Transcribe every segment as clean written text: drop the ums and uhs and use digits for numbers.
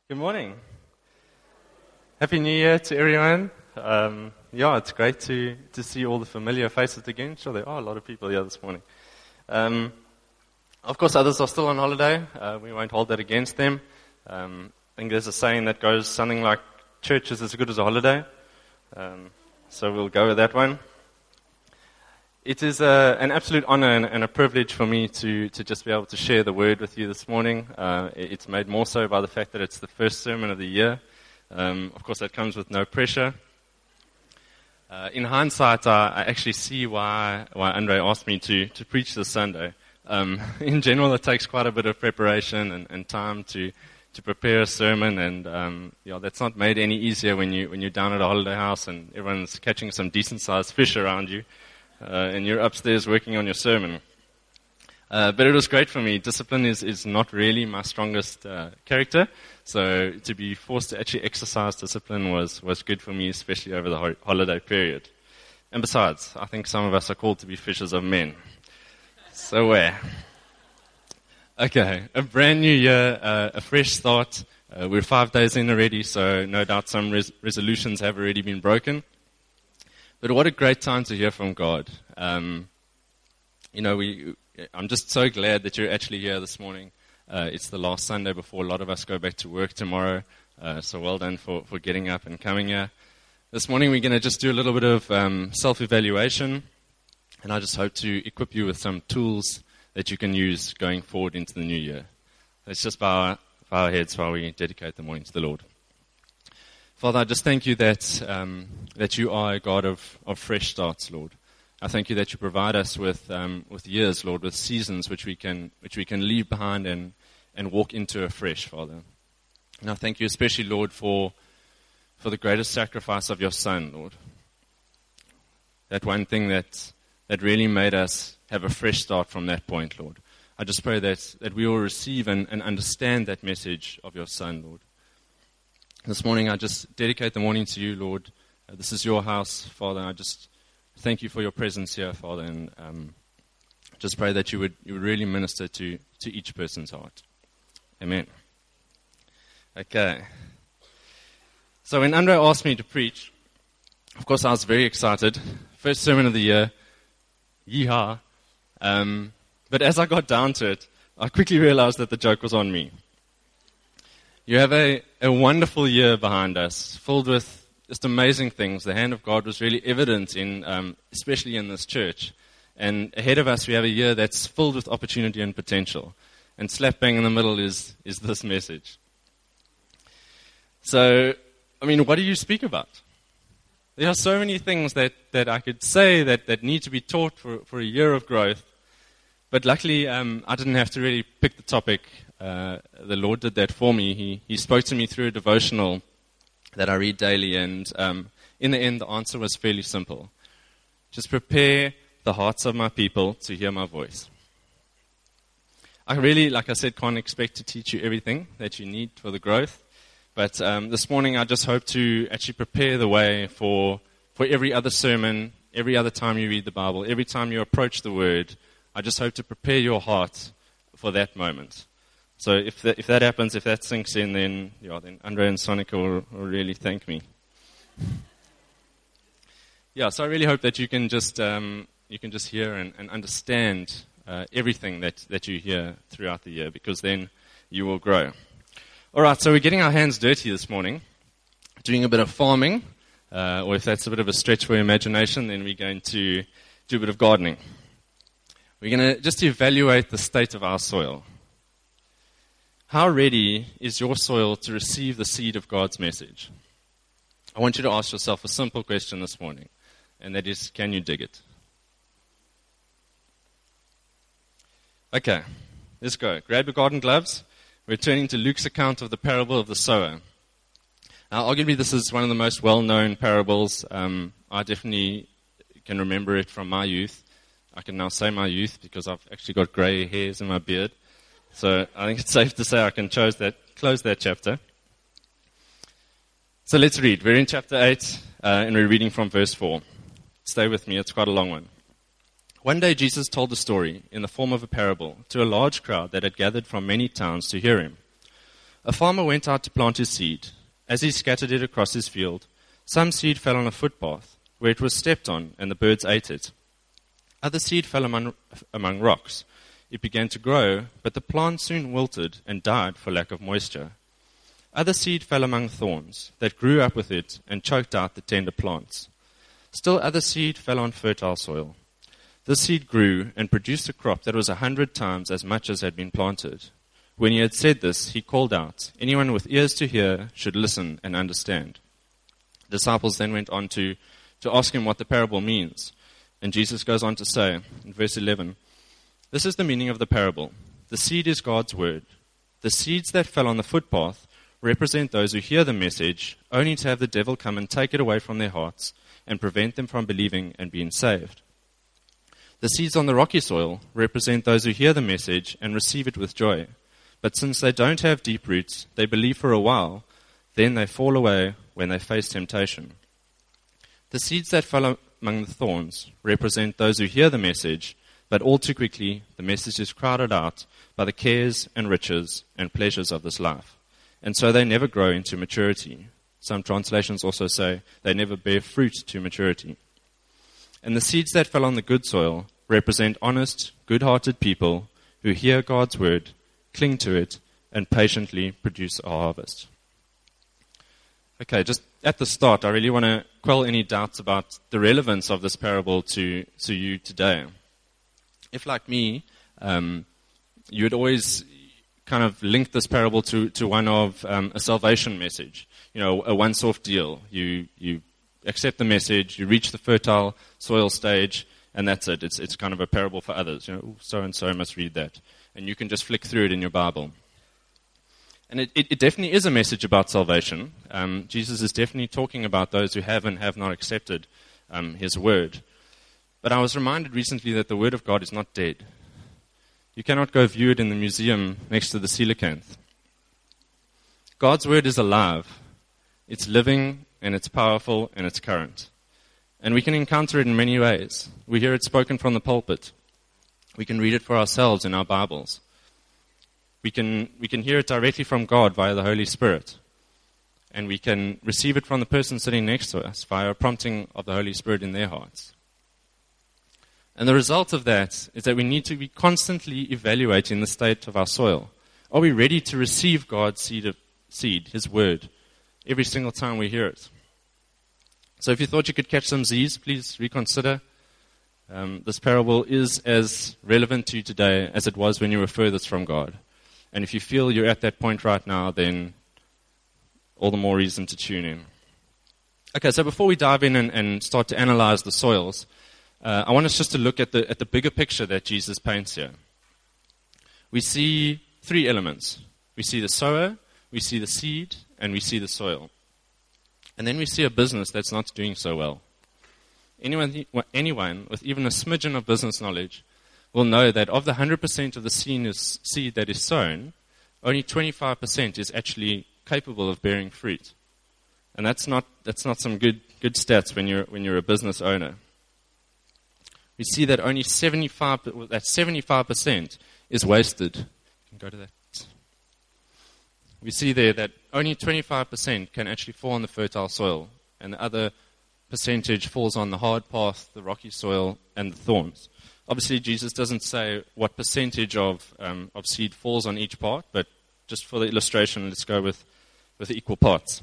Good morning. Happy New Year to everyone. It's great to see all the familiar faces again. Sure, there are a lot of people here this morning. Of course, others are still on holiday. We won't hold that against them. I think there's a saying that goes something like, church is as good as a holiday. So we'll go with that one. It is an absolute honor and a privilege for me to just be able to share the word with you this morning. It's made more so by the fact that it's the first sermon of the year. Of course, that comes with no pressure. In hindsight, I actually see why Andre asked me to preach this Sunday. In general, it takes quite a bit of preparation and time to prepare a sermon, and that's not made any easier when you're down at a holiday house and everyone's catching some decent-sized fish around you. And you're upstairs working on your sermon. But it was great for me. Discipline is not really my strongest character, so to be forced to actually exercise discipline was good for me, especially over the holiday period. And besides, I think some of us are called to be fishers of men. So where? Okay, a brand new year, a fresh start. We're 5 days in already, so no doubt some resolutions have already been broken. But what a great time to hear from God. I'm just so glad that you're actually here this morning. It's the last Sunday before a lot of us go back to work tomorrow. So well done for getting up and coming here. This morning we're going to just do a little bit of self-evaluation. And I just hope to equip you with some tools that you can use going forward into the new year. Let's just bow our heads while we dedicate the morning to the Lord. Father, I just thank you that you are a God of fresh starts, Lord. I thank you that you provide us with years, Lord, with seasons which we can leave behind and walk into afresh, Father. And I thank you especially, Lord, for the greatest sacrifice of your Son, Lord. That one thing that really made us have a fresh start from that point, Lord. I just pray that we will receive and understand that message of your Son, Lord. This morning, I just dedicate the morning to you, Lord. This is your house, Father. I just thank you for your presence here, Father, and just pray that you would really minister to each person's heart. Amen. Okay. So when Andre asked me to preach, of course, I was very excited. First sermon of the year. Yeehaw. But as I got down to it, I quickly realized that the joke was on me. You have a wonderful year behind us, filled with just amazing things. The hand of God was really evident especially in this church. And ahead of us, we have a year that's filled with opportunity and potential. And slap bang in the middle is this message. So, what do you speak about? There are so many things that I could say that need to be taught for a year of growth. But luckily, I didn't have to really pick the topic. The Lord did that for me. He spoke to me through a devotional that I read daily, and in the end, the answer was fairly simple. Just prepare the hearts of my people to hear my voice. I really, like I said, can't expect to teach you everything that you need for the growth, but this morning I just hope to actually prepare the way for every other sermon, every other time you read the Bible, every time you approach the Word. I just hope to prepare your heart for that moment. So if that happens, if that sinks in, then Andre and Sonica will really thank me. So I really hope that you can just hear and understand everything that you hear throughout the year, because then you will grow. All right, so we're getting our hands dirty this morning, doing a bit of farming, or if that's a bit of a stretch for your imagination, then we're going to do a bit of gardening. We're going to just evaluate the state of our soil. How ready is your soil to receive the seed of God's message? I want you to ask yourself a simple question this morning, and that is, can you dig it? Okay, let's go. Grab your garden gloves. We're turning to Luke's account of the parable of the sower. Now, arguably, this is one of the most well-known parables. I definitely can remember it from my youth. I can now say my youth because I've actually got grey hairs in my beard. So I think it's safe to say I can close that chapter. So let's read. We're in chapter 8, and we're reading from verse 4. Stay with me, it's quite a long one. One day Jesus told a story in the form of a parable to a large crowd that had gathered from many towns to hear him. A farmer went out to plant his seed. As he scattered it across his field, some seed fell on a footpath, where it was stepped on, and the birds ate it. Other seed fell among rocks. It began to grow, but the plant soon wilted and died for lack of moisture. Other seed fell among thorns that grew up with it and choked out the tender plants. Still other seed fell on fertile soil. This seed grew and produced a crop that was 100 times as much as had been planted. When he had said this, he called out, "Anyone with ears to hear should listen and understand." The disciples then went on to ask him what the parable means. And Jesus goes on to say, in verse 11, "This is the meaning of the parable. The seed is God's word. The seeds that fell on the footpath represent those who hear the message, only to have the devil come and take it away from their hearts and prevent them from believing and being saved. The seeds on the rocky soil represent those who hear the message and receive it with joy. But since they don't have deep roots, they believe for a while, then they fall away when they face temptation. The seeds that fell among the thorns represent those who hear the message, but all too quickly the message is crowded out by the cares and riches and pleasures of this life. And so they never grow into maturity. Some translations also say they never bear fruit to maturity. And the seeds that fell on the good soil represent honest, good-hearted people who hear God's word, cling to it, and patiently produce a harvest." Okay, just at the start, I really want to quell any doubts about the relevance of this parable to you today. If, like me, you would always kind of link this parable to one of a salvation message, a once-off deal. You accept the message, you reach the fertile soil stage, and that's it. It's kind of a parable for others. So-and-so must read that. And you can just flick through it in your Bible. And it definitely is a message about salvation. Jesus is definitely talking about those who have and have not accepted his word. But I was reminded recently that the word of God is not dead. You cannot go view it in the museum next to the coelacanth. God's word is alive. It's living, and it's powerful, and it's current. And we can encounter it in many ways. We hear it spoken from the pulpit. We can read it for ourselves in our Bibles. We can hear it directly from God via the Holy Spirit. And we can receive it from the person sitting next to us via a prompting of the Holy Spirit in their hearts. And the result of that is that we need to be constantly evaluating the state of our soil. Are we ready to receive God's seed, His word, every single time we hear it? So if you thought you could catch some Z's, please reconsider. This parable is as relevant to you today as it was when you were furthest from God. And if you feel you're at that point right now, then all the more reason to tune in. Okay, so before we dive in and start to analyze the soils, I want us just to look at the bigger picture that Jesus paints here. We see three elements. We see the sower, we see the seed, and we see the soil. And then we see a business that's not doing so well. Anyone with even a smidgen of business knowledge will know that of the 100% of the seed that is sown, only 25% is actually capable of bearing fruit. And that's not some good stats when you're a business owner. We see that only 75% is wasted. You can go to that. We see there that only 25% can actually fall on the fertile soil, and the other percentage falls on the hard path, the rocky soil, and the thorns. Obviously, Jesus doesn't say what percentage of seed falls on each part, but just for the illustration, let's go with equal parts.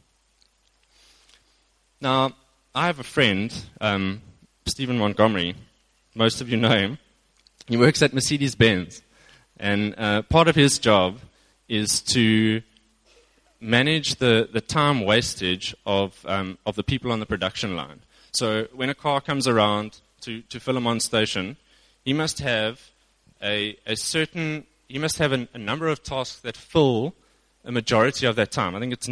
Now, I have a friend, Stephen Montgomery. Most of you know him. He works at Mercedes-Benz, and part of his job is to manage the time wastage of the people on the production line. So when a car comes around to fill him on station, he must have a number of tasks that fill a majority of that time. I think it's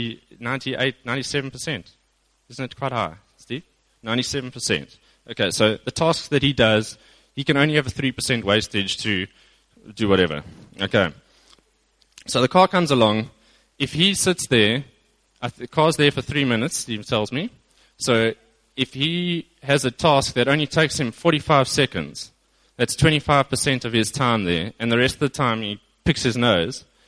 97%. Isn't it quite high, Steve? 97%. Okay, so the tasks that he does, he can only have a 3% wastage to do whatever. Okay. So the car comes along. If he sits there, the car's there for 3 minutes, Steve tells me. So if he has a task that only takes him 45 seconds, that's 25% of his time there, and the rest of the time he picks his nose,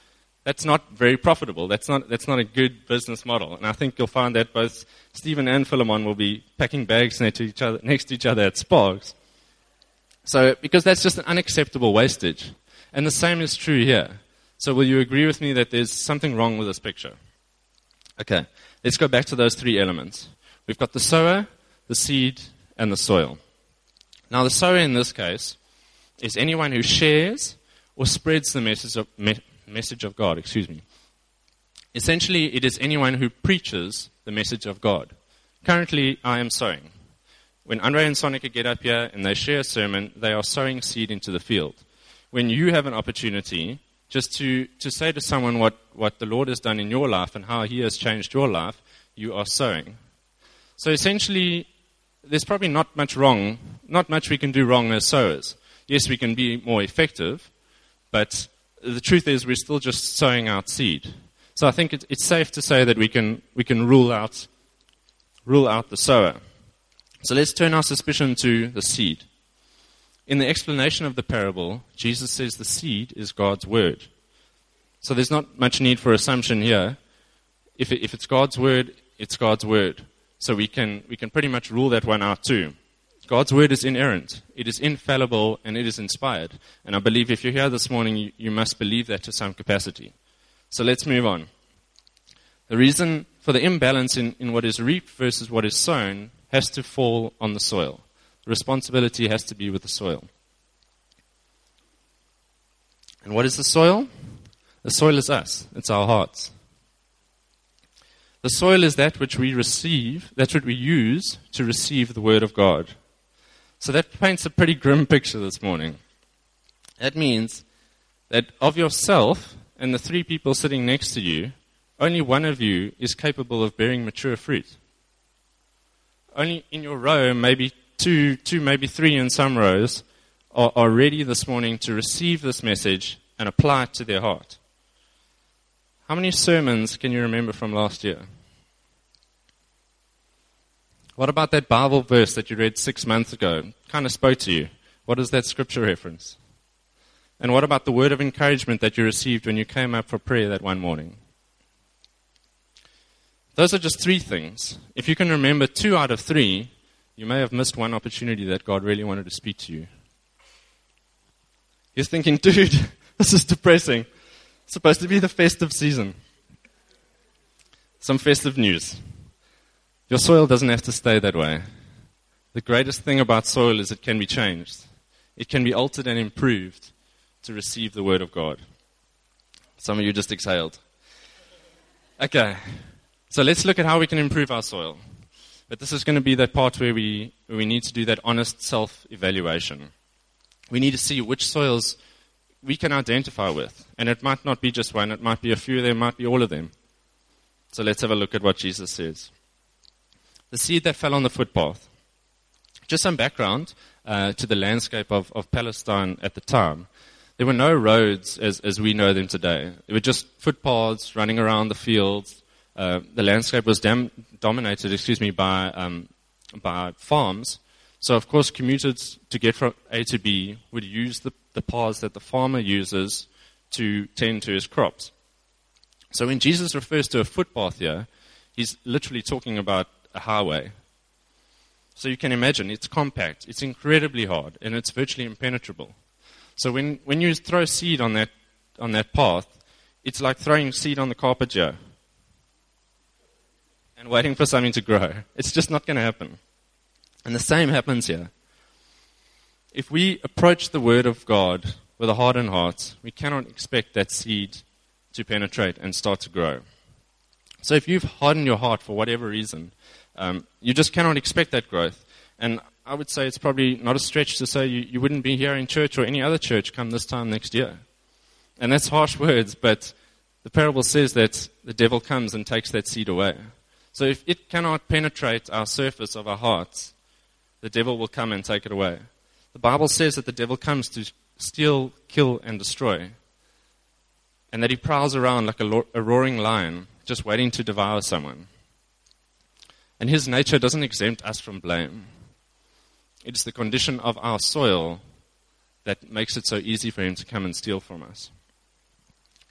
That's not very profitable. That's not a good business model. And I think you'll find that both Stephen and Philemon will be packing bags next to each other at Sparks. So, because that's just an unacceptable wastage. And the same is true here. So will you agree with me that there's something wrong with this picture? Okay, let's go back to those three elements. We've got the sower, the seed, and the soil. Now, the sower in this case is anyone who shares or spreads the message of God. Essentially, it is anyone who preaches the message of God. Currently, I am sowing. When Andre and Sonica get up here and they share a sermon, they are sowing seed into the field. When you have an opportunity just to say to someone what the Lord has done in your life and how He has changed your life, you are sowing. So essentially, there's probably not much we can do wrong as sowers. Yes, we can be more effective, but the truth is we're still just sowing out seed. So I think it's safe to say that we can rule out the sower. So let's turn our suspicion to the seed. In the explanation of the parable, Jesus says the seed is God's word. So there's not much need for assumption here. If it's God's word, it's God's word. So we can pretty much rule that one out too. God's word is inerrant. It is infallible and it is inspired. And I believe if you're here this morning, you must believe that to some capacity. So let's move on. The reason for the imbalance in what is reaped versus what is sown has to fall on the soil. The responsibility has to be with the soil. And what is the soil? The soil is us. It's our hearts. The soil is that which we receive, that's what we use to receive the word of God. So that paints a pretty grim picture this morning. That means that of yourself and the three people sitting next to you, only one of you is capable of bearing mature fruit. Only in your row, maybe two, maybe three in some rows, are ready this morning to receive this message and apply it to their heart. How many sermons can you remember from last year? What about that Bible verse that you read 6 months ago? Kind of spoke to you. What is that scripture reference? And what about the word of encouragement that you received when you came up for prayer that one morning? Those are just 3 things. If you can remember 2 out of 3, you may have missed one opportunity that God really wanted to speak to you. You're thinking, dude, this is depressing. It's supposed to be the festive season. Some festive news. Your soil doesn't have to stay that way. The greatest thing about soil is it can be changed. It can be altered and improved to receive the word of God. Some of you just exhaled. Okay, so let's look at how we can improve our soil. But this is going to be that part where we need to do that honest self-evaluation. We need to see which soils we can identify with. And it might not be just one, it might be a few, there might be all of them. So let's have a look at what Jesus says. The seed that fell on the footpath. Just some background to the landscape of Palestine at the time. There were no roads as we know them today. There were just footpaths running around the fields. The landscape was dominated by farms. So, of course, commuters to get from A to B would use the paths that the farmer uses to tend to his crops. So when Jesus refers to a footpath here, he's literally talking about a highway. So you can imagine, it's compact, it's incredibly hard, and it's virtually impenetrable. So when you throw seed on that path, it's like throwing seed on the carpet here and waiting for something to grow. It's just not going to happen. And the same happens here. If we approach the Word of God with a hardened heart, we cannot expect that seed to penetrate and start to grow. So if you've hardened your heart for whatever reason, you just cannot expect that growth. And I would say it's probably not a stretch to say you wouldn't be here in church or any other church come this time next year. And that's harsh words, but the parable says that the devil comes and takes that seed away. So if it cannot penetrate our surface of our hearts, the devil will come and take it away. The Bible says that the devil comes to steal, kill, and destroy. And that he prowls around like a roaring lion, just waiting to devour someone. And his nature doesn't exempt us from blame. It's the condition of our soil that makes it so easy for him to come and steal from us.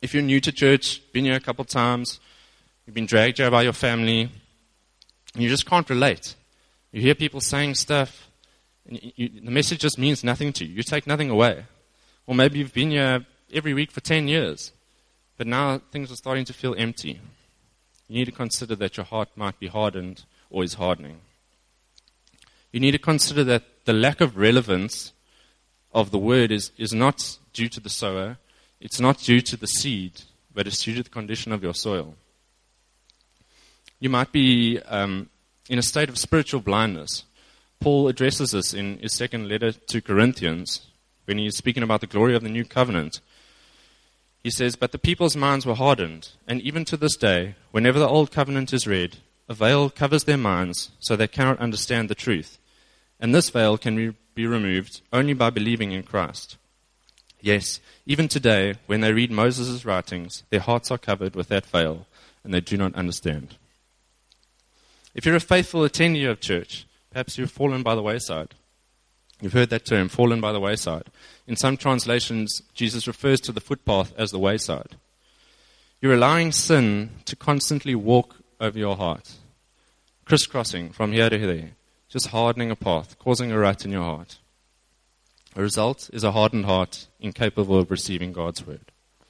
If you're new to church, been here a couple times, you've been dragged here by your family, and you just can't relate. You hear people saying stuff, and the message just means nothing to you. You take nothing away. Or maybe you've been here every week for 10 years, but now things are starting to feel empty. You need to consider that your heart might be hardened or is hardening. You need to consider that the lack of relevance of the word is not due to the sower, it's not due to the seed, but it's due to the condition of your soil. You might be in a state of spiritual blindness. Paul addresses this in his second letter to Corinthians when he's speaking about the glory of the new covenant. He says, "But the people's minds were hardened, and even to this day, whenever the old covenant is read, a veil covers their minds so they cannot understand the truth. And this veil can be removed only by believing in Christ. Yes, even today, when they read Moses' writings, their hearts are covered with that veil, and they do not understand." If you're a faithful attender of church, perhaps you've fallen by the wayside. You've heard that term, fallen by the wayside. In some translations, Jesus refers to the footpath as the wayside. You're allowing sin to constantly walk over your heart, crisscrossing from here to there, just hardening a path, causing a rut in your heart. The result is a hardened heart, incapable of receiving God's word.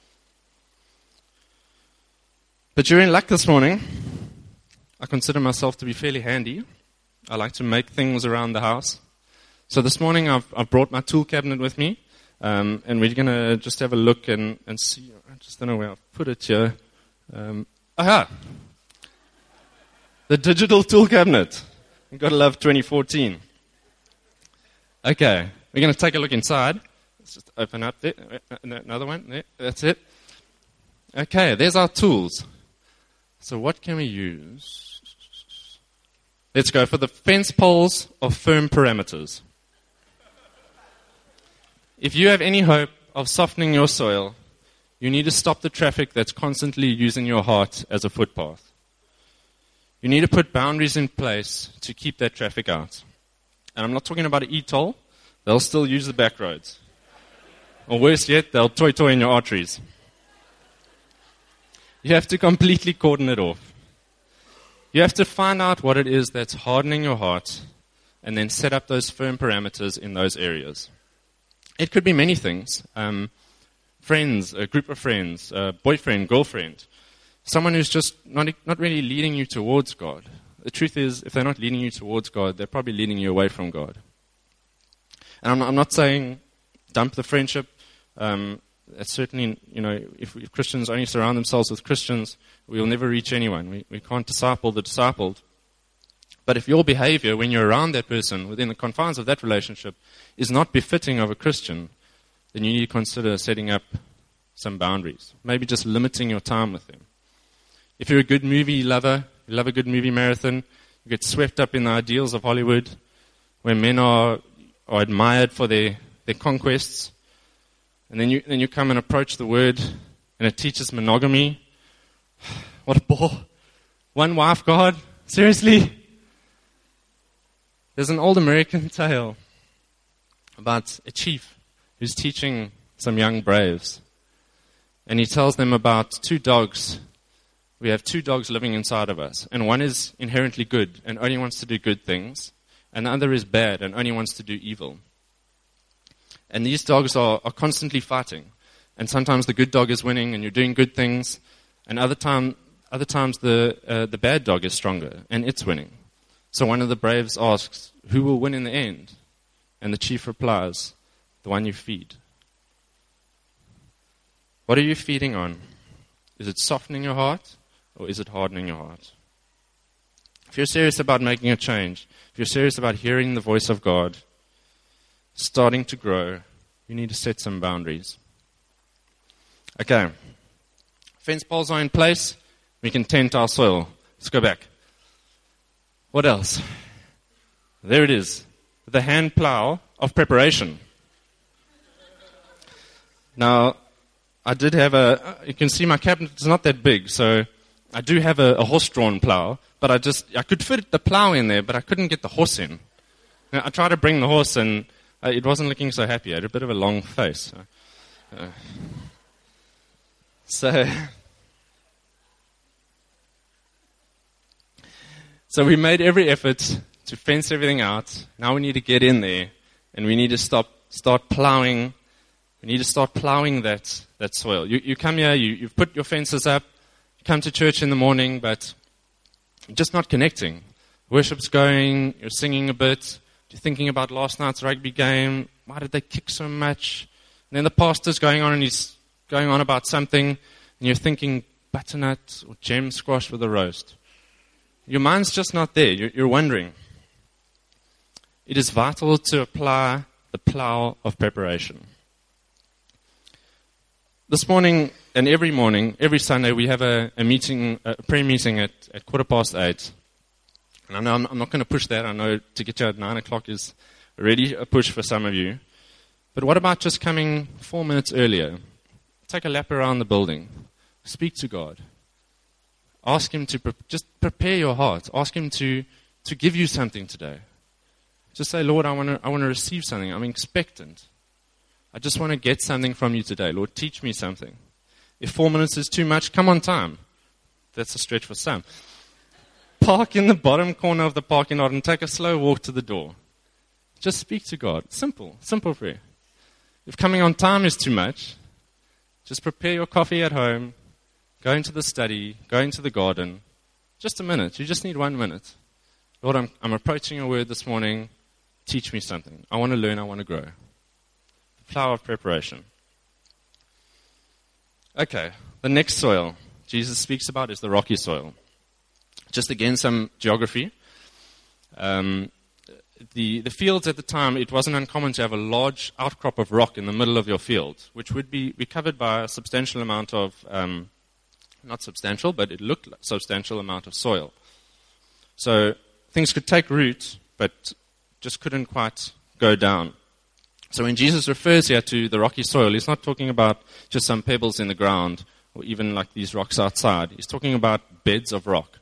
But you're in luck this morning. I consider myself to be fairly handy. I like to make things around the house. So this morning I've brought my tool cabinet with me, and we're going to just have a look and see. I just don't know where I've put it here. The digital tool cabinet. You've got to love 2014. Okay, we're going to take a look inside. Let's just open up there. Another one. There. That's it. Okay, there's our tools. So what can we use? Let's go for the fence poles of firm parameters. If you have any hope of softening your soil, you need to stop the traffic that's constantly using your heart as a footpath. You need to put boundaries in place to keep that traffic out. And I'm not talking about an e-toll. They'll still use the back roads. Or worse yet, they'll toy in your arteries. You have to completely cordon it off. You have to find out what it is that's hardening your heart and then set up those firm parameters in those areas. It could be many things. Friends, a group of friends, boyfriend, girlfriend, someone who's just not really leading you towards God. The truth is, if they're not leading you towards God, they're probably leading you away from God. And I'm not saying dump the friendship. It's certainly, if Christians only surround themselves with Christians, we will never reach anyone. We can't disciple the discipled. But if your behavior when you're around that person, within the confines of that relationship, is not befitting of a Christian, then you need to consider setting up some boundaries. Maybe just limiting your time with them. If you're a good movie lover, you love a good movie marathon, you get swept up in the ideals of Hollywood, where men are admired for their conquests, and then you come and approach the word, and it teaches monogamy. What a bore. One wife, God? Seriously? There's an old American tale about a chief who's teaching some young braves. And he tells them about two dogs. We have two dogs living inside of us. And one is inherently good and only wants to do good things. And the other is bad and only wants to do evil. And these dogs are constantly fighting. And sometimes the good dog is winning and you're doing good things. And other times the bad dog is stronger and it's winning. So one of the braves asks, who will win in the end? And the chief replies, the one you feed. What are you feeding on? Is it softening your heart or is it hardening your heart? If you're serious about making a change, if you're serious about hearing the voice of God, starting to grow, you need to set some boundaries. Okay. Fence poles are in place. We can tent our soil. Let's go back. What else? There it is. The hand plow of preparation. Now, I did have you can see my cabinet is not that big, so I do have a horse-drawn plow, but I could fit the plow in there, but I couldn't get the horse in. Now, I tried to bring the horse and it wasn't looking so happy. I had a bit of a long face. So we made every effort to fence everything out. Now we need to get in there, and we need to start plowing. We need to start plowing that soil. You come here, you've put your fences up, you come to church in the morning, but you're just not connecting. Worship's going, you're singing a bit, you're thinking about last night's rugby game. Why did they kick so much? And then the pastor's going on, and he's going on about something, and you're thinking butternut or gem squash with a roast. Your mind's just not there. You're wondering. It is vital to apply the plow of preparation. This morning and every Sunday, we have a prayer meeting at 8:15. And I know I'm not going to push that. I know to get you at 9 o'clock is already a push for some of you. But what about just coming 4 minutes earlier? Take a lap around the building. Speak to God. Ask Him to just prepare your heart. Ask Him to give you something today. Just say, Lord, I want to receive something. I'm expectant. I just want to get something from you today. Lord, teach me something. If 4 minutes is too much, come on time. That's a stretch for some. Park in the bottom corner of the parking lot and take a slow walk to the door. Just speak to God. Simple prayer. If coming on time is too much, just prepare your coffee at home, go into the study, go into the garden. Just a minute. You just need 1 minute. Lord, I'm approaching your word this morning. Teach me something. I want to learn. I want to grow. The flower of preparation. Okay, the next soil Jesus speaks about is the rocky soil. Just again, some geography. The fields at the time, it wasn't uncommon to have a large outcrop of rock in the middle of your field, which would be covered by a substantial amount of, not substantial, but it looked like a substantial amount of soil. So things could take root, but just couldn't quite go down. So when Jesus refers here to the rocky soil, he's not talking about just some pebbles in the ground, or even like these rocks outside. He's talking about beds of rock.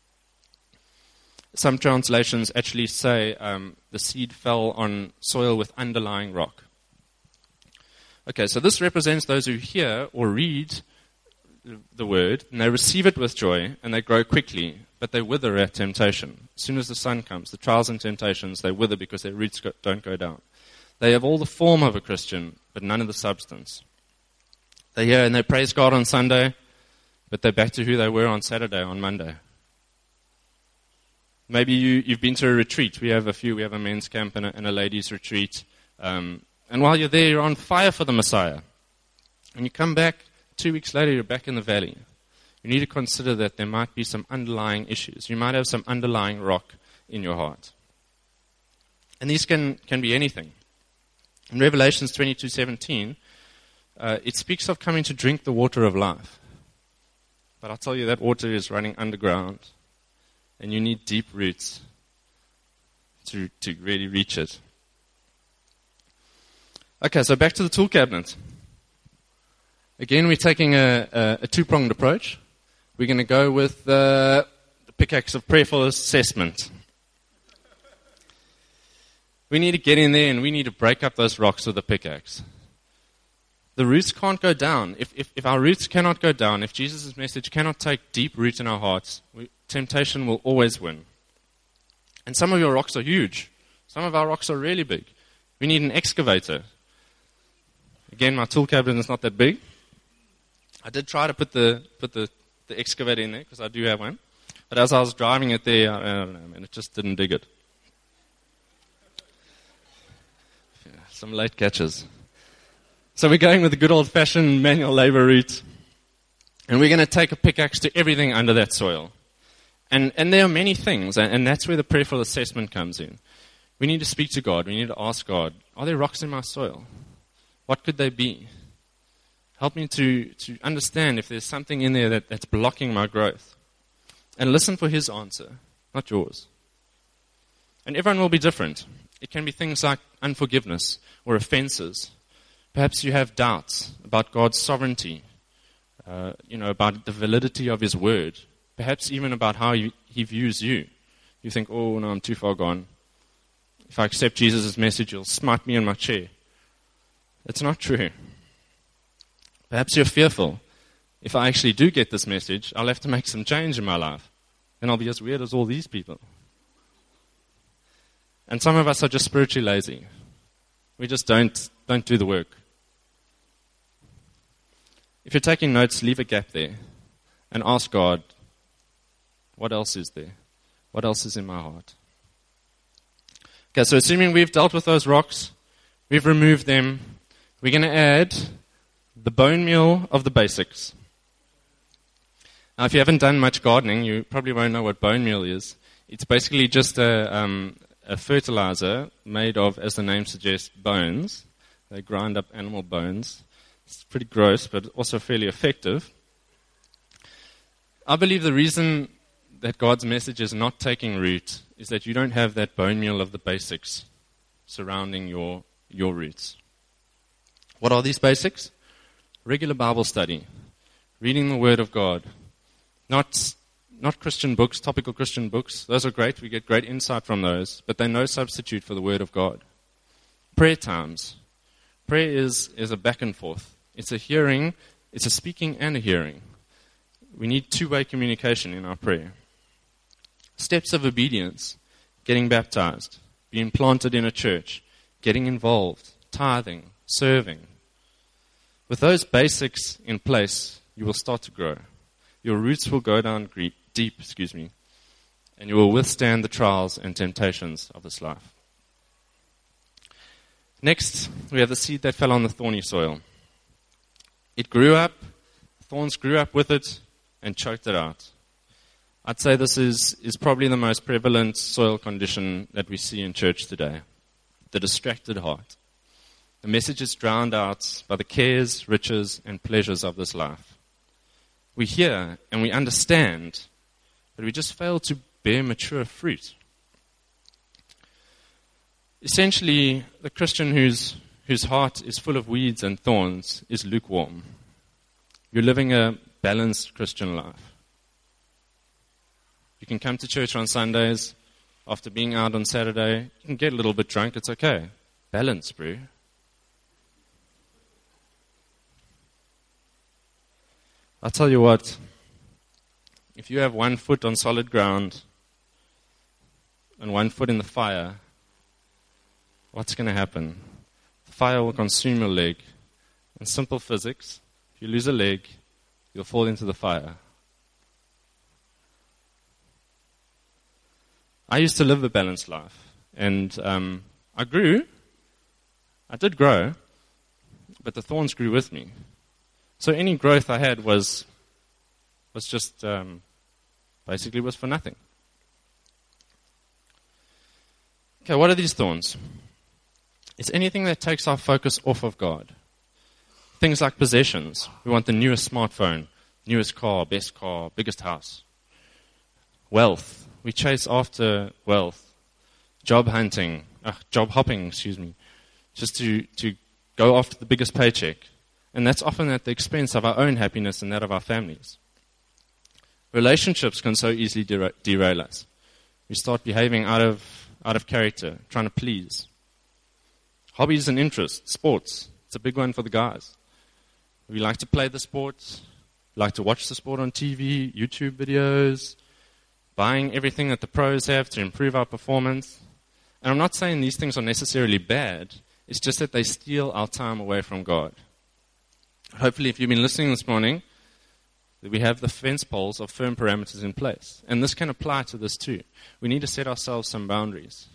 Some translations actually say the seed fell on soil with underlying rock. Okay, so this represents those who hear or read the word, and they receive it with joy, and they grow quickly, but they wither at temptation. As soon as the sun comes, the trials and temptations, they wither because their roots don't go down. They have all the form of a Christian, but none of the substance. They hear and they praise God on Sunday, but they're back to who they were on Saturday, on Monday. Maybe you've been to a retreat. We have a few. We have a men's camp and a ladies' retreat. And while you're there, you're on fire for the Messiah. And you come back 2 weeks later, you're back in the valley. You need to consider that there might be some underlying issues. You might have some underlying rock in your heart. And these can be anything. In Revelations 22:17, it speaks of coming to drink the water of life. But I'll tell you, that water is running underground. And you need deep roots to really reach it. Okay, so back to the tool cabinet. Again, we're taking a two-pronged approach. We're going to go with the pickaxe of prayerful assessment. We need to get in there and we need to break up those rocks with a pickaxe. The roots can't go down. If our roots cannot go down, if Jesus' message cannot take deep root in our hearts, temptation will always win. And some of your rocks are huge. Some of our rocks are really big. We need an excavator. Again, my tool cabinet is not that big. I did try to put the excavator in there because I do have one. But as I was driving it there, I don't know, man, it just didn't dig it. Yeah, some late catches. So we're going with the good old-fashioned manual labor route. And we're going to take a pickaxe to everything under that soil. And there are many things, and that's where the prayerful assessment comes in. We need to speak to God. We need to ask God, are there rocks in my soil? What could they be? Help me to understand if there's something in there that's blocking my growth. And listen for His answer, not yours. And everyone will be different. It can be things like unforgiveness or offenses. Perhaps you have doubts about God's sovereignty, about the validity of His word. Perhaps even about how He views you. You think, oh, no, I'm too far gone. If I accept Jesus' message, He'll smite me in my chair. It's not true. Perhaps you're fearful. if I actually do get this message, I'll have to make some change in my life. And I'll be as weird as all these people. And some of us are just spiritually lazy. We just don't do the work. If you're taking notes, leave a gap there and ask God, what else is there? What else is in my heart? Okay, so assuming we've dealt with those rocks, we've removed them, we're going to add the bone meal of the basics. Now, if you haven't done much gardening, you probably won't know what bone meal is. It's basically just a fertilizer made of, as the name suggests, bones. They grind up animal bones. It's pretty gross, but also fairly effective. I believe the reason that God's message is not taking root is that you don't have that bone meal of the basics surrounding your roots. What are these basics? Regular Bible study, reading the Word of God, not Christian books, topical Christian books. Those are great. We get great insight from those, but they're no substitute for the Word of God. Prayer times. Prayer is a back and forth. It's a hearing, it's a speaking and a hearing. We need two-way communication in our prayer. Steps of obedience, getting baptized, being planted in a church, getting involved, tithing, serving. With those basics in place, you will start to grow. Your roots will go down deep, and you will withstand the trials and temptations of this life. Next, we have the seed that fell on the thorny soil. It grew up, thorns grew up with it, and choked it out. I'd say this is probably the most prevalent soil condition that we see in church today. The distracted heart. The message is drowned out by the cares, riches, and pleasures of this life. We hear and we understand, but we just fail to bear mature fruit. Essentially, the Christian whose heart is full of weeds and thorns is lukewarm. You're living a balanced Christian life. You can come to church on Sundays. After being out on Saturday, you can get a little bit drunk. It's okay. Balance, bro. I'll tell you what. If you have 1 foot on solid ground and 1 foot in the fire, what's going to happen? The fire will consume your leg. In simple physics, if you lose a leg, you'll fall into the fire. I used to live a balanced life, and I grew. I did grow, but the thorns grew with me. So any growth I had was just basically was for nothing. Okay, what are these thorns? It's anything that takes our focus off of God. Things like possessions. We want the newest smartphone, newest car, biggest house. Wealth. We chase after wealth. Job hopping, just to go after the biggest paycheck. And that's often at the expense of our own happiness and that of our families. Relationships can so easily derail us. We start behaving out of character, trying to please. Hobbies and interests, sports. It's a big one for the guys. We like to play the sport, like to watch the sport on TV, YouTube videos, buying everything that the pros have to improve our performance. And I'm not saying these things are necessarily bad. It's just that they steal our time away from God. Hopefully, if you've been listening this morning, that we have the fence poles of firm parameters in place. And this can apply to this too. We need to set ourselves some boundaries.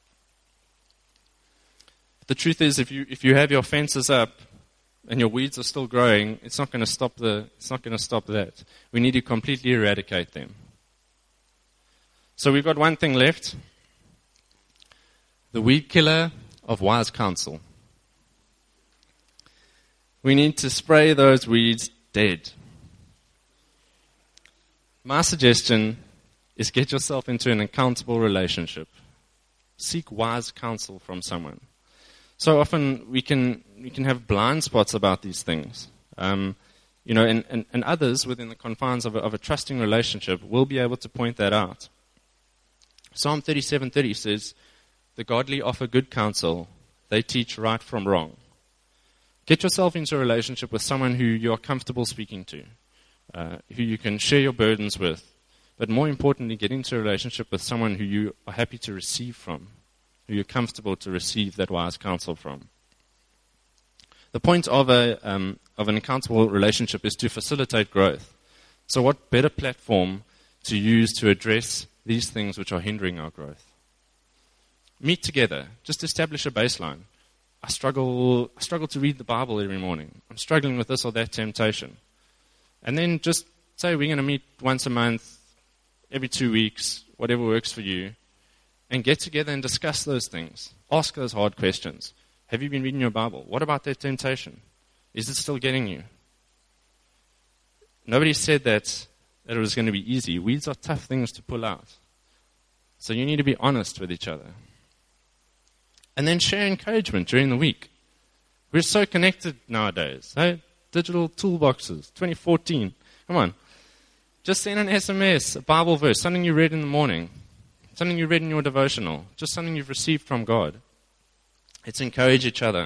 The truth is, if you have your fences up and your weeds are still growing, it's not going to stop that. We need to completely eradicate them. So we've got one thing left. The weed killer of wise counsel. We need to spray those weeds dead. My suggestion is get yourself into an accountable relationship. Seek wise counsel from someone. So often we can have blind spots about these things. And others within the confines of a trusting relationship will be able to point that out. Psalm 37:30 says, "The godly offer good counsel. They teach right from wrong." Get yourself into a relationship with someone who you are comfortable speaking to. who you can share your burdens with, but more importantly, get into a relationship with someone who you are happy to receive from, who you're comfortable to receive that wise counsel from. The point of an accountable relationship is to facilitate growth. So what better platform to use to address these things which are hindering our growth? Meet together. Just establish a baseline. I struggle to read the Bible every morning. I'm struggling with this or that temptation. And then just say we're going to meet once a month, every 2 weeks, whatever works for you, and get together and discuss those things. Ask those hard questions. Have you been reading your Bible? What about that temptation? Is it still getting you? Nobody said that it was going to be easy. Weeds are tough things to pull out. So you need to be honest with each other. And then share encouragement during the week. We're so connected nowadays. Hey? Digital toolboxes, 2014. Come on. Just send an SMS, a Bible verse, something you read in the morning, something you read in your devotional, just something you've received from God. Let's encourage each other.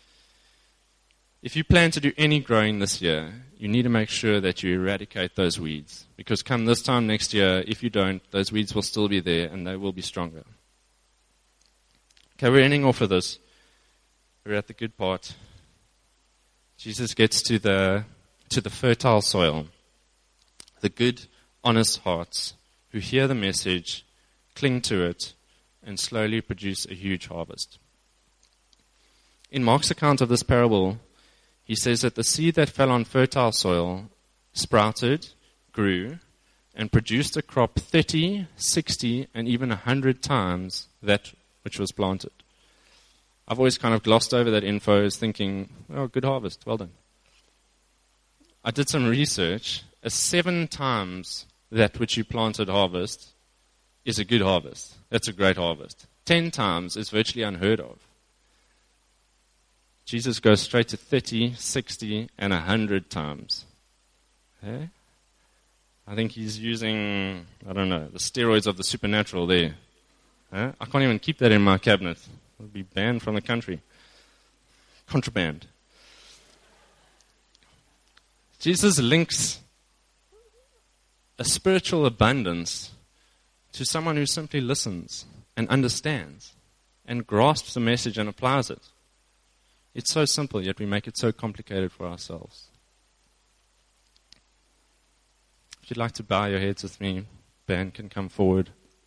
If you plan to do any growing this year, you need to make sure that you eradicate those weeds. Because come this time next year, if you don't, those weeds will still be there and they will be stronger. Okay, we're ending off with this. We're at the good part. Jesus gets to the fertile soil. The good, honest hearts who hear the message, cling to it, and slowly produce a huge harvest. In Mark's account of this parable, he says that the seed that fell on fertile soil sprouted, grew, and produced a crop 30, 60, and even 100 times that which was planted. I've always kind of glossed over that info as thinking, oh, good harvest, well done. I did some research. A 7 times that which you planted harvest is a good harvest. That's a great harvest. 10 times is virtually unheard of. Jesus goes straight to 30, 60, and 100 times. Okay? I think he's using, the steroids of the supernatural there. I can't even keep that in my cabinet. It'll be banned from the country. Contraband. Jesus links a spiritual abundance to someone who simply listens and understands and grasps the message and applies it. It's so simple, yet we make it so complicated for ourselves. If you'd like to bow your heads with me, band can come forward.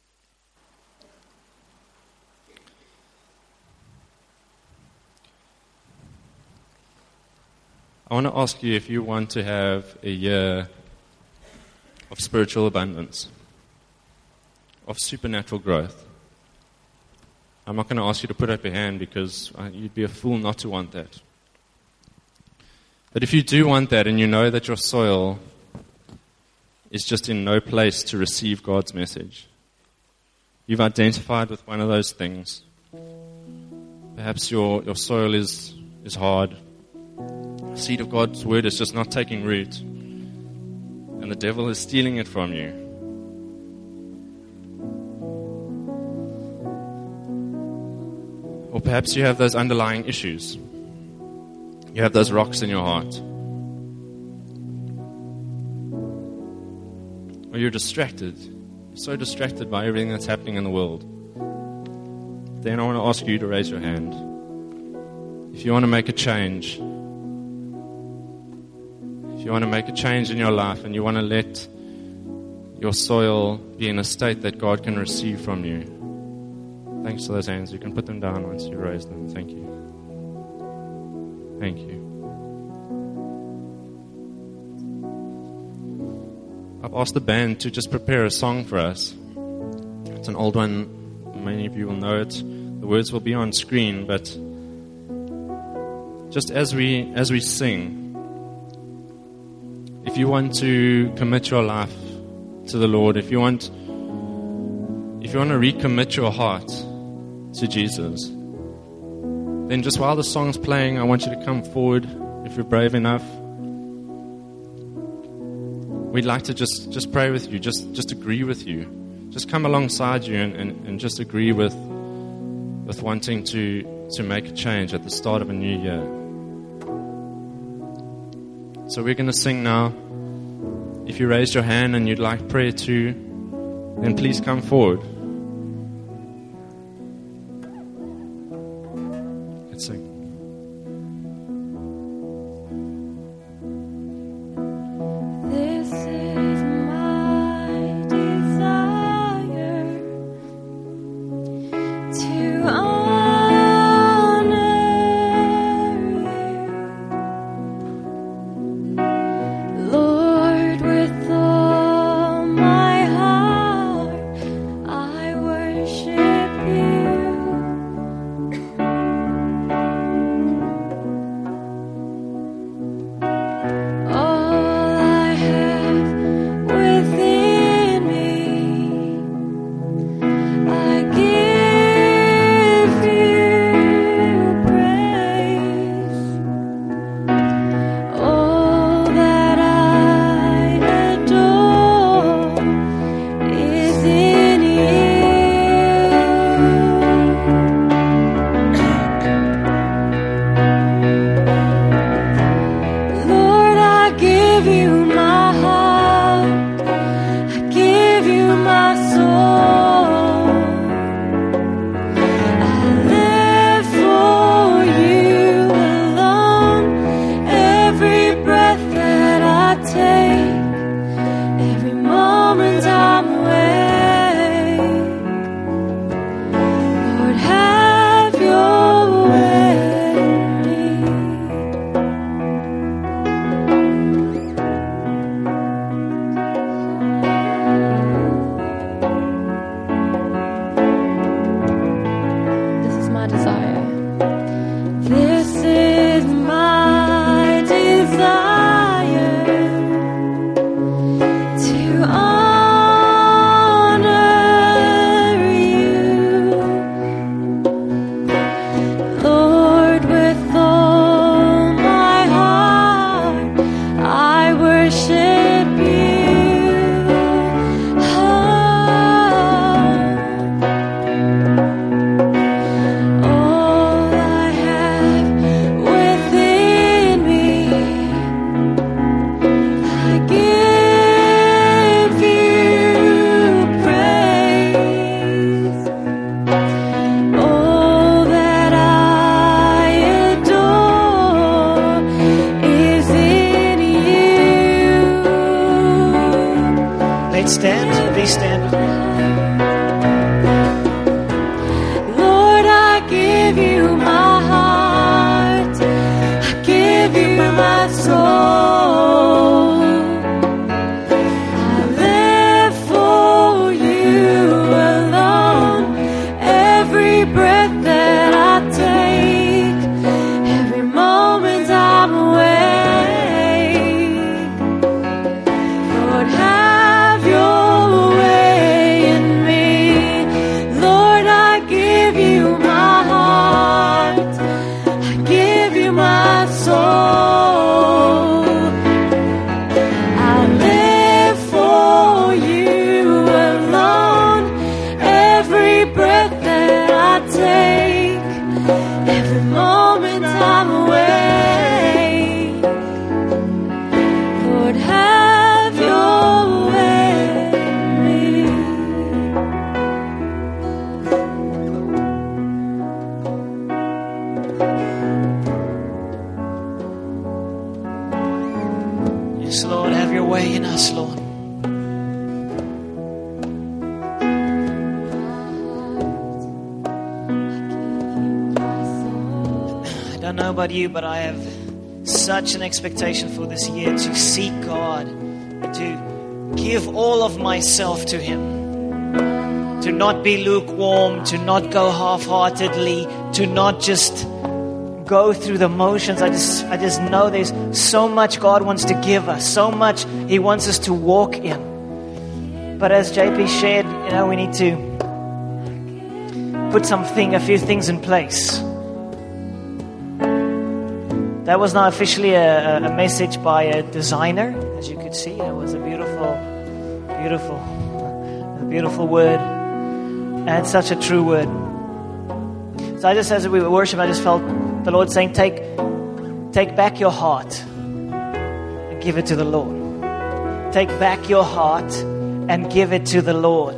I want to ask you if you want to have a year of spiritual abundance, of supernatural growth. I'm not going to ask you to put up your hand because you'd be a fool not to want that. But if you do want that and you know that your soil is just in no place to receive God's message, you've identified with one of those things. Perhaps your soil is hard. The seed of God's word is just not taking root. And the devil is stealing it from you. Or perhaps you have those underlying issues. You have those rocks in your heart. Or you're distracted. You're so distracted by everything that's happening in the world. Then I want to ask you to raise your hand. If you want to make a change, if you want to make a change in your life and you want to let your soil be in a state that God can receive from you, thanks to those hands. You can put them down once you raise them. Thank you. Thank you. I've asked the band to just prepare a song for us. It's an old one. Many of you will know it. The words will be on screen, but just as we sing, if you want to commit your life to the Lord, if you want to recommit your heart to Jesus, then just while the song's playing, I want you to come forward if you're brave enough. We'd like to just pray with you, just agree with you. Just come alongside you and just agree with wanting to make a change at the start of a new year. So we're going to sing now. if you raised your hand and you'd like prayer too, then please come forward. Let's sing. This is my desire to honor you, Lord, with all my heart. I worship you. All I have within me, I give you praise. All that I adore is in you. Lord, I give you my heart. I give you my soul. I live for you alone. Every breath that I take, every moment I'm awake. Lord, have your way in me. This is my desire. This is my desire to honor you, Lord, with all my heart. I worship you. All I have within me, I give you praise. All that I adore is in you. Let's stand. Please stand with me. Lord, I give you my heart. I give you my soul. I live for you alone. Every breath that I take, every moment I'm awake. Lord, have your way in me. Lord, I give you my heart. I give you my soul. I live for you alone. Every breath that I take, every moment I'm awake. Lord, have your way in me. Yes, Lord, have your way in us, Lord. I don't know about you, but I have such an expectation for this year to seek God, to give all of myself to Him, to not be lukewarm, to not go half-heartedly, to not just go through the motions. I just know there's so much God wants to give us, so much He wants us to walk in. But as JP shared, we need to put a few things in place. That was not officially a message by a designer, as you could see. It was a beautiful word, and such a true word. So I just, as we were worshiping, I just felt the Lord saying, take back your heart and give it to the Lord. take back your heart and give it to the Lord.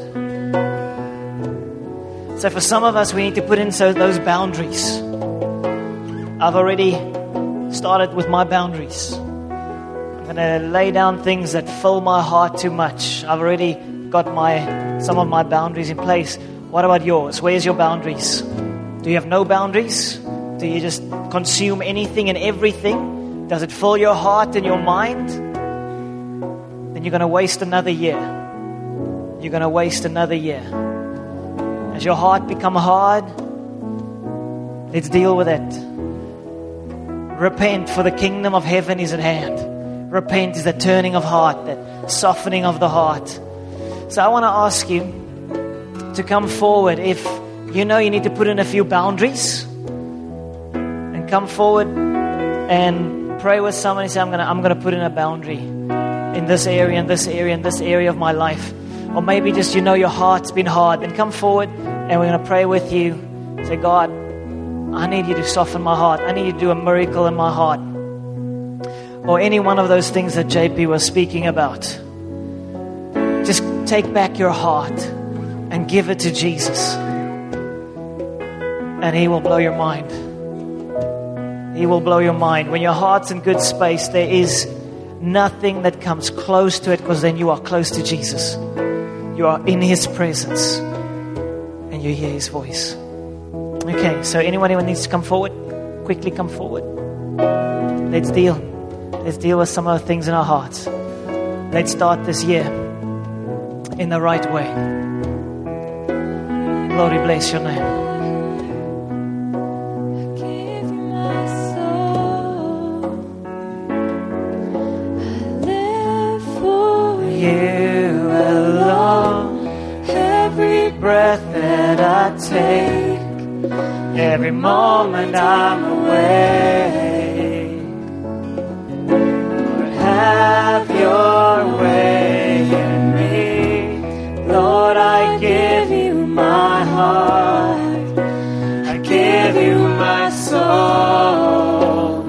So for some of us, we need to put in those boundaries. I've already started with my boundaries. I'm going to lay down things that fill my heart too much. I've already got some of my boundaries in place. What about yours? Where's your boundaries? Do you have no boundaries? Do you just consume anything and everything? Does it fill your heart and your mind? Then you're going to waste another year. You're going to waste another year. Has your heart become hard? Let's deal with it. Repent, for the kingdom of heaven is at hand. Repent is the turning of heart, that softening of the heart. So I want to ask you to come forward if you know you need to put in a few boundaries, and come forward and pray with someone and say, I'm going to put in a boundary in this area, in this area, in this area of my life. Or maybe just your heart's been hard. Then come forward and we're going to pray with you. Say, God, I need you to soften my heart. I need you to do a miracle in my heart. Or any one of those things that JP was speaking about. Just take back your heart and give it to Jesus. And He will blow your mind. He will blow your mind. When your heart's in good space, there is nothing that comes close to it, because then you are close to Jesus. You are in His presence and you hear His voice. Okay, so anyone who needs to come forward, quickly come forward. Let's deal with some of the things in our hearts. Let's start this year in the right way. Lord, we bless your name. Give my soul. I live for You alone. Every breath that I take, every moment I'm awake. Lord, have your way in me. Lord, I give you my heart. I give you my soul.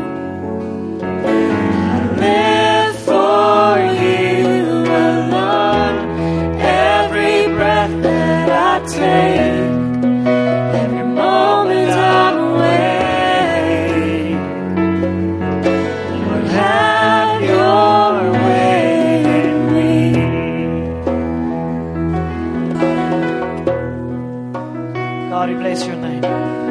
I live for you alone. Every breath that I take, every moment I'm awake. Lord, have your way in me. God, we bless your name.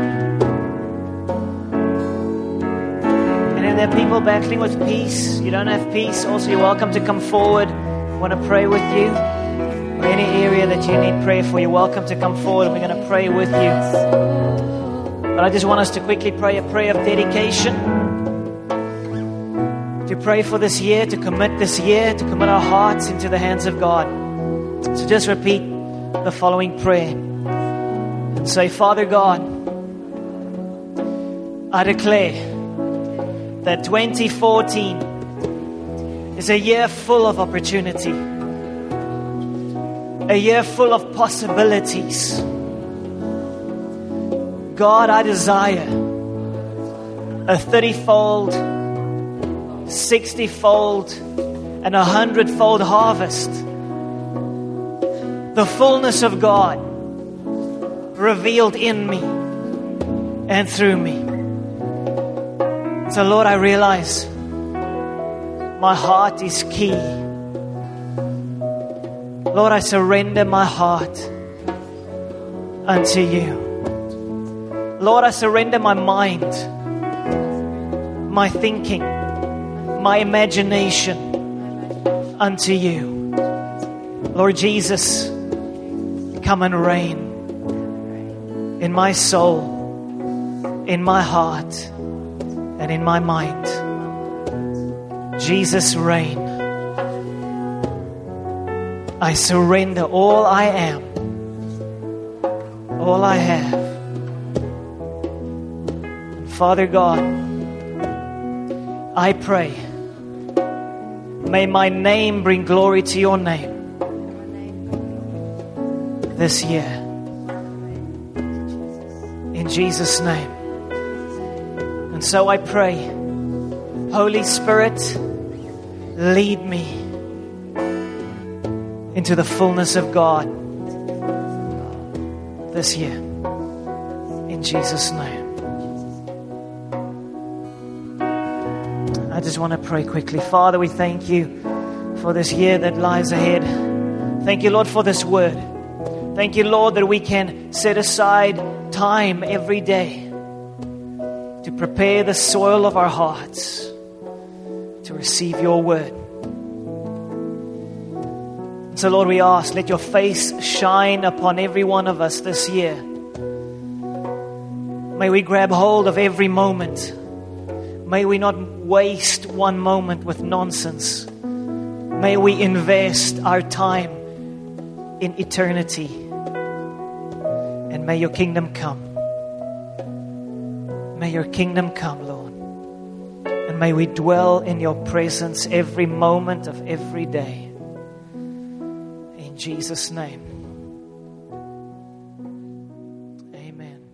And if there are people battling with peace, you don't have peace, also you're welcome to come forward. I want to pray with you. Or any area that you need prayer for, you're welcome to come forward and we're going to pray with you. But I just want us to quickly pray a prayer of dedication. To pray for this year, to commit this year, to commit our hearts into the hands of God. So just repeat the following prayer. And say, Father God, I declare that 2014 is a year full of opportunity. A year full of possibilities. God, I desire a 30-fold, 60-fold, and 100-fold harvest. The fullness of God revealed in me and through me. So Lord, I realize my heart is key. Lord, I surrender my heart unto you. Lord, I surrender my mind, my thinking, my imagination unto you. Lord Jesus, come and reign in my soul, in my heart, and in my mind. Jesus, reign. I surrender all I am, all I have. Father God, I pray, may my name bring glory to your name this year. In Jesus' name. And so I pray, Holy Spirit, lead me, into the fullness of God this year. In Jesus' name. I just want to pray quickly. Father, we thank you for this year that lies ahead. Thank you, Lord, for this word. Thank you, Lord, that we can set aside time every day to prepare the soil of our hearts to receive your word. So, Lord, we ask, let your face shine upon every one of us this year. May we grab hold of every moment. May we not waste one moment with nonsense. May we invest our time in eternity. And may your kingdom come. May your kingdom come, Lord. And may we dwell in your presence every moment of every day. In Jesus' name. Amen.